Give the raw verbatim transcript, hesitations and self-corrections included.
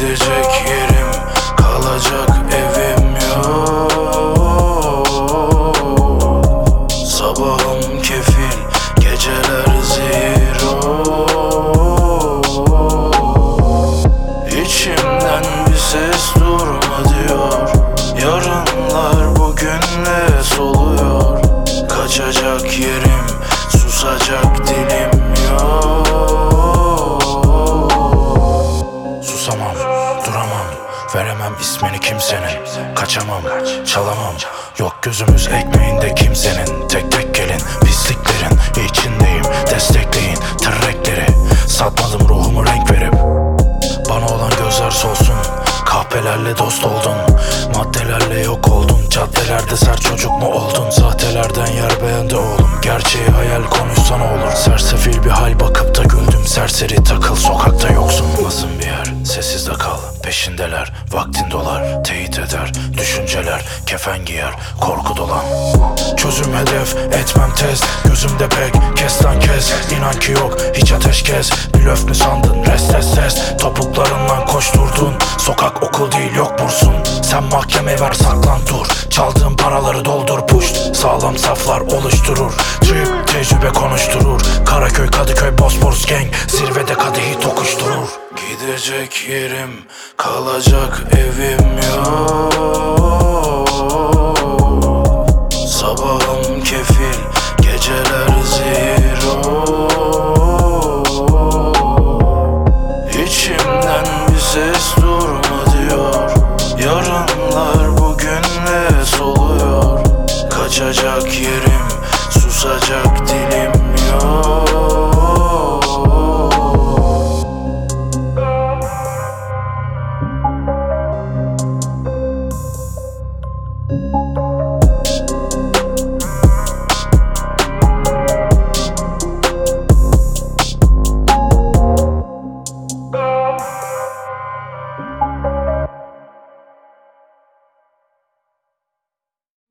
Gidecek yerim, kalacak evim yok. Sabahım kefil, geceler zero. İçimden bir ses durma diyor. Yarınlar bugünle soluyor. Kaçacak yerim, susacak dilim yok. Susamam, duramam, veremem ismini kimsenin. Kaçamam, çalamam, yok gözümüz ekmeğinde kimsenin. Tek tek gelin, pisliklerin içindeyim. Destekleyin tırrekleri. Satmadım ruhumu renk verip. Bana olan gözler solsun. Kahpelerle dost oldun, maddelerle yok oldun. Caddelerde sert çocuk mu oldun? Sahtelerden yer beğendi oğlum. Gerçeği hayal konuşsan olur. Sersefil bir hal bakıp da güldüm. Serseri takıl, sokakta yoksun. Nasıl bir yer, sessiz de kal. Peşindeler, vaktin dolar. Teyit eder, düşünceler. Kefen giyer, korku dolan. Çözüm hedef, etmem test. Gözümde pek, kes lan kes. İnan ki yok, hiç ateş kes. Blöf mü sandın, rest rest rest. Topuklarından koşturdun. Sokak okul değil, yok bursun. Sen mahkeme ver, saklan dur. Çaldığın paraları doldur puşt. Sağlam saflar oluşturur. Trip tecrübe konuşturur. Karaköy, Kadıköy, Bosporus gang. Zirvede kadehi tokuşturur. Gidecek yerim, kalacak evim yok. Sabahım kefil, geceler zero. İçimden bir ses durma diyor. Yarınlar bugünle soluyor. Kaçacak yerim, susacak